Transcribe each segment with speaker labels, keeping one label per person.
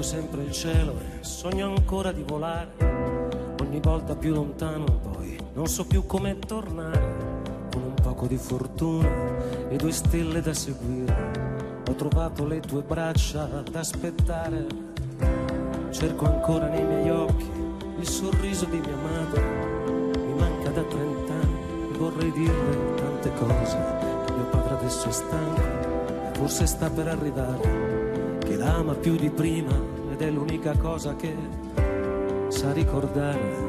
Speaker 1: sempre il cielo e sogno ancora di volare, ogni volta più lontano, poi non so più come tornare. Con un poco di fortuna e 2 stelle da seguire, ho trovato le tue braccia ad aspettare. Cerco ancora nei miei occhi il sorriso di mia madre, mi manca da 30 anni, vorrei dirle tante cose, che mio padre adesso è stanco e forse sta per arrivare, che l'ama più di prima ed è l'unica cosa che sa ricordare.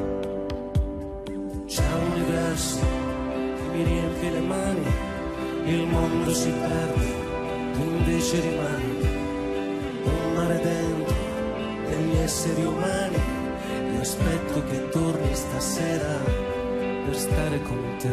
Speaker 1: C'è un universo che mi riempie le mani, il mondo si perde, tu invece rimani, un mare dentro degli esseri umani. Io aspetto che torni stasera per stare con te.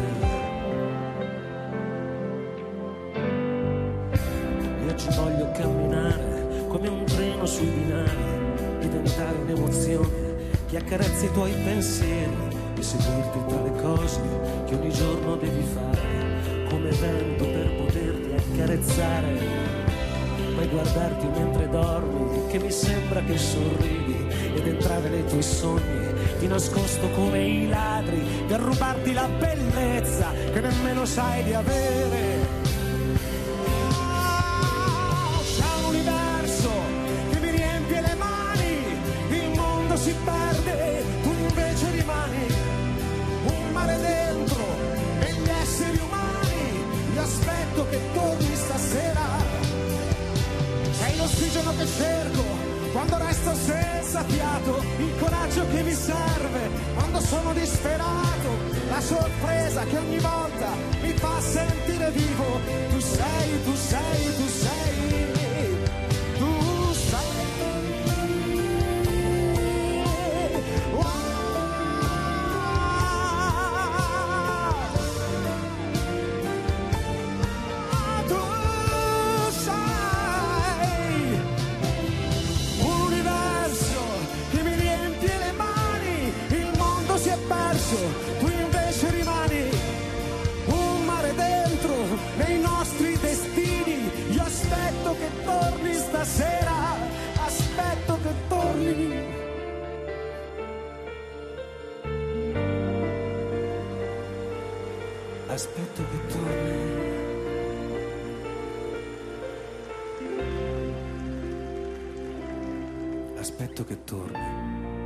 Speaker 1: Io ci voglio camminare come un treno sui binari, diventare un'emozione che accarezzi i tuoi pensieri e seguirti tra le cose che ogni giorno devi fare, come vento per poterti accarezzare. Poi guardarti mentre dormi, che mi sembra che sorridi, ed entrare nei tuoi sogni di nascosto come i ladri, per rubarti la bellezza che nemmeno sai di avere. C'è un universo che mi riempie le mani, il mondo si perde, tu invece rimani, un mare dentro negli esseri umani. Io aspetto che torni stasera. Sei l'ossigeno che cerco quando resto senza fiato, il coraggio che mi serve quando sono disperato, la sorpresa che ogni volta mi fa sentire vivo. Tu sei, tu sei, tu sei, tu sei. Wow. Tu invece rimani, un mare dentro nei nostri destini. Io aspetto che torni stasera, aspetto che torni. Aspetto che torni. Aspetto che torni.